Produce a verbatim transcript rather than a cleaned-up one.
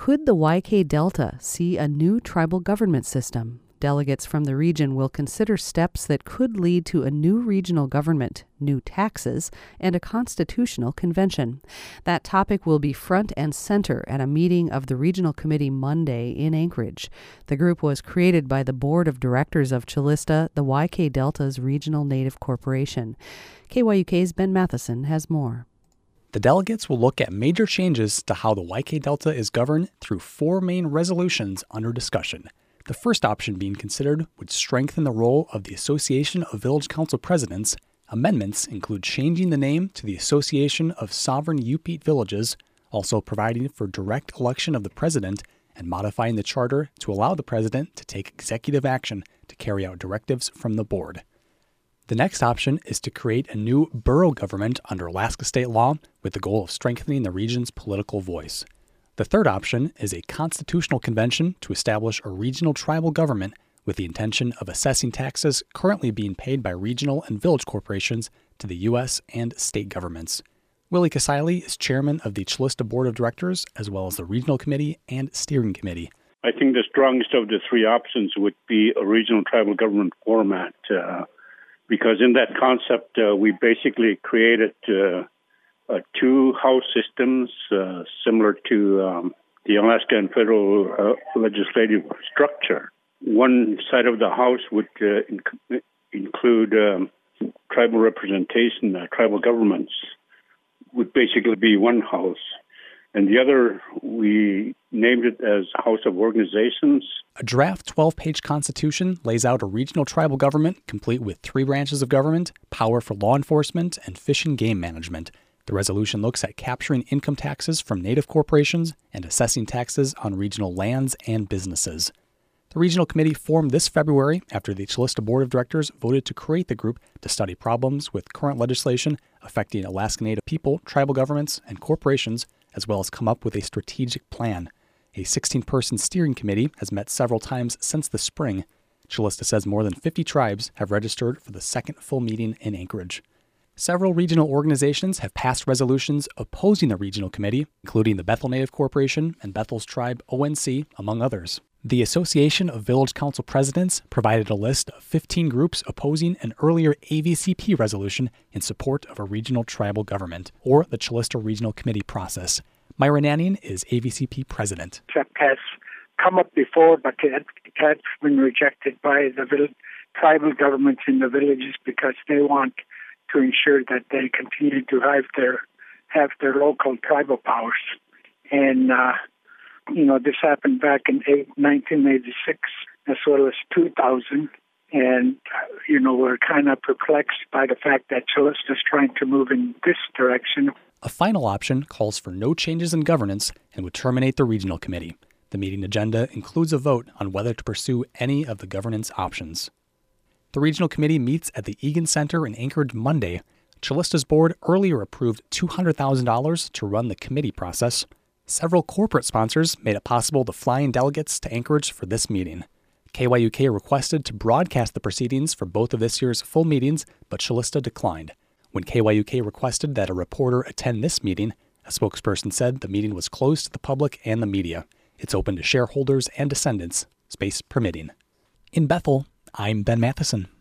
Could the Y K Delta see a new tribal government system? Delegates from the region will consider steps that could lead to a new regional government, new taxes, and a constitutional convention. That topic will be front and center at a meeting of the Regional Committee Monday in Anchorage. The group was created by the Board of Directors of Chilista, the Y K Delta's regional native corporation. K Y U K's Ben Matheson has more. The delegates will look at major changes to how the Y K Delta is governed through four main resolutions under discussion. The first option being considered would strengthen the role of the Association of Village Council Presidents. Amendments include changing the name to the Association of Sovereign Yup'ik Villages, also providing for direct election of the president, and modifying the charter to allow the president to take executive action to carry out directives from the board. The next option is to create a new borough government under Alaska state law with the goal of strengthening the region's political voice. The third option is a constitutional convention to establish a regional tribal government with the intention of assessing taxes currently being paid by regional and village corporations to the U S and state governments. Willie Casile is chairman of the Chilista Board of Directors, as well as the Regional Committee and Steering Committee. I think the strongest of the three options would be a regional tribal government format, uh, because in that concept, uh, we basically created uh, Uh, two house systems uh, similar to um, the Alaska and federal uh, legislative structure. One side of the house would uh, inc- include um, tribal representation, uh, tribal governments would basically be one house. And the other, we named it as House of Organizations. A draft twelve-page constitution lays out a regional tribal government complete with three branches of government, power for law enforcement, and fish and game management. The resolution looks at capturing income taxes from native corporations and assessing taxes on regional lands and businesses. The Regional Committee formed this February after the Chilista Board of Directors voted to create the group to study problems with current legislation affecting Alaska Native people, tribal governments, and corporations, as well as come up with a strategic plan. A sixteen-person steering committee has met several times since the spring. Chilista says more than fifty tribes have registered for the second full meeting in Anchorage. Several regional organizations have passed resolutions opposing the Regional Committee, including the Bethel Native Corporation and Bethel's Tribe O N C, among others. The Association of Village Council Presidents provided a list of fifteen groups opposing an earlier A V C P resolution in support of a regional tribal government, or the Chilista Regional Committee process. Myra Nanning is A V C P president. That has come up before, but it has been rejected by the village, tribal governments in the villages because they want to ensure that they continue to have their have their local tribal powers. And, uh, you know, this happened back in nineteen eighty-six as well as two thousand. And, uh, you know, we're kind of perplexed by the fact that Chilista is trying to move in this direction. A final option calls for no changes in governance and would terminate the Regional Committee. The meeting agenda includes a vote on whether to pursue any of the governance options. The Regional Committee meets at the Egan Center in Anchorage Monday. Chilista's board earlier approved two hundred thousand dollars to run the committee process. Several corporate sponsors made it possible to fly in delegates to Anchorage for this meeting. K Y U K requested to broadcast the proceedings for both of this year's full meetings, but Chilista declined. When K Y U K requested that a reporter attend this meeting, a spokesperson said the meeting was closed to the public and the media. It's open to shareholders and descendants, space permitting. In Bethel, I'm Ben Matheson.